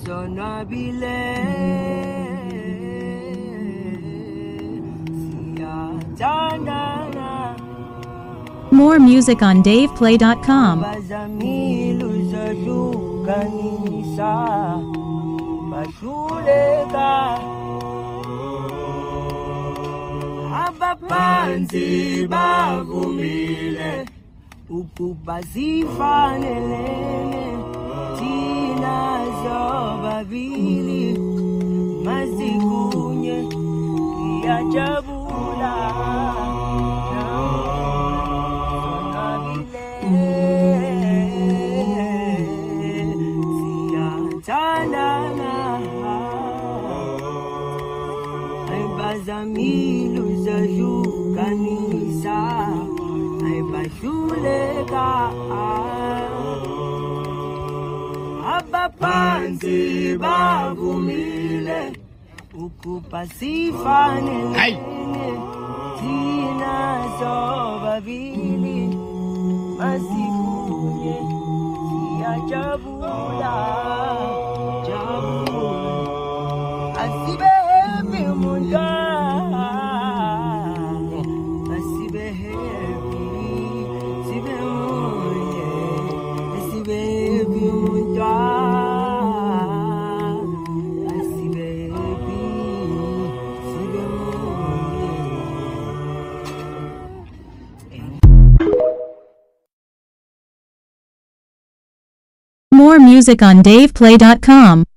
sonwabile siyathandana. More music on DavePlay.com. Bazamile uzahlukanisa bahluleka abaphansi bavumile ukuba sifanelene thina zobabili masikunye ngiyajabula Bazamile uzahlukanisa ayibahluleka abaphansi bavumile ukuba sifanelene thina zobabili masikunye siyajabula jabula asibe happy mundana asibe happy sibe moye asibe happy mundana asibe happy sibe moye. More music on DavePlay.com.